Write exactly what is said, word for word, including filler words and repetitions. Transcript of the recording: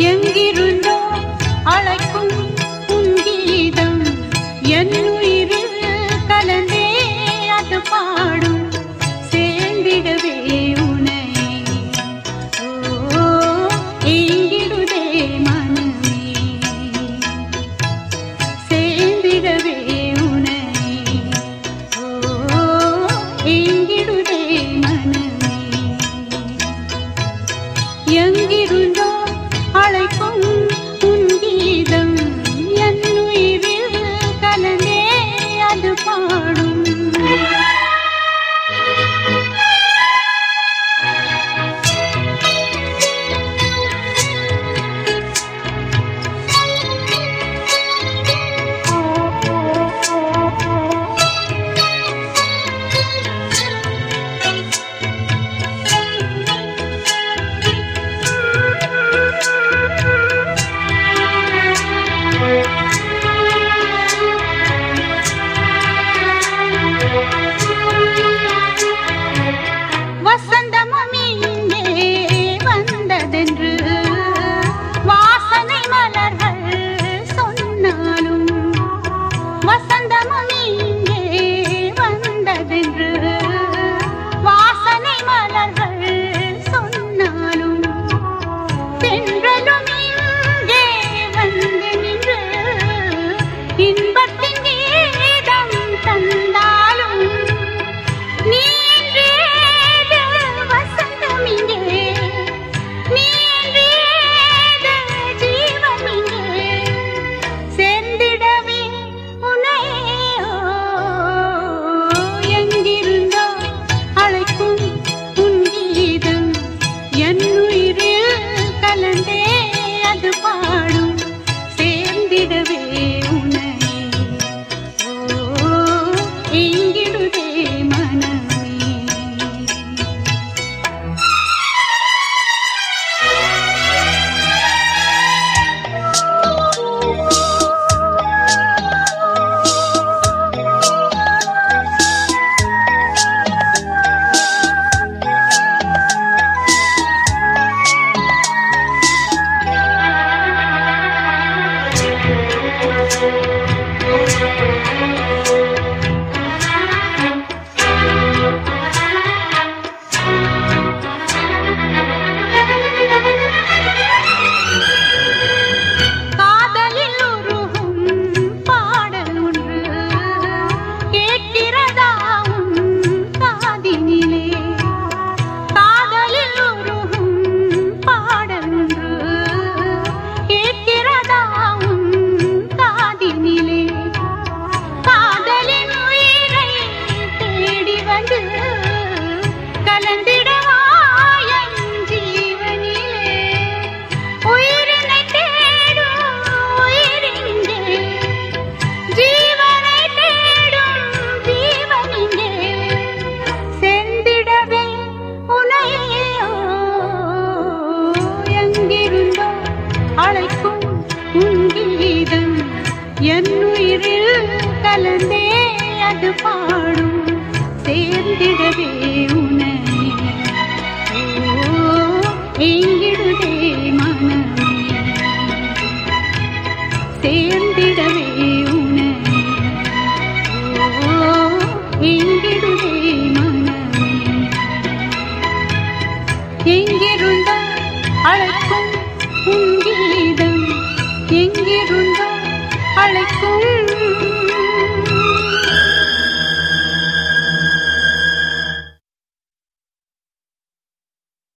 எங்கிருந்தோ அழைக்கும் உன் கீதம் என்னுயிரில் கலந்தே அது பாடும் சேர்ந்திடவே உனை ஓ எங்கிடுதே மனமே சேர்ந்திடவே உனை ஓ எங்கிடுதே மனமே எங்கிருந்தோ அழைக்கும் உன் கீதம் என்னுயிரில் கலந்தே அது பாடும் வசந்தமும் இங்கே வந்ததென்று வாசனை மலர்கள் சொன்னாலும் வசந்தமும் இங்கே வந்ததென்று வாசனை மலர்கள் சொன்னாலும் பெண்களும் இங்கே வந்து நின்று இன்பத்தின் கீதம் தந்தாலும் நீ அழைக்கும் உன் கீதம் என்னுயிரில் கலந்தே அது பாடும் சேர்ந்திடவே உனை ஓ எங்கிடுதே மனமே சேர்ந்திடவே உனை ஓ எங்கிடுதே மனமே எங்கிருந்தோ அழைக்கும் உன் கீதம் எங்கிருந்தோ அழைக்கும்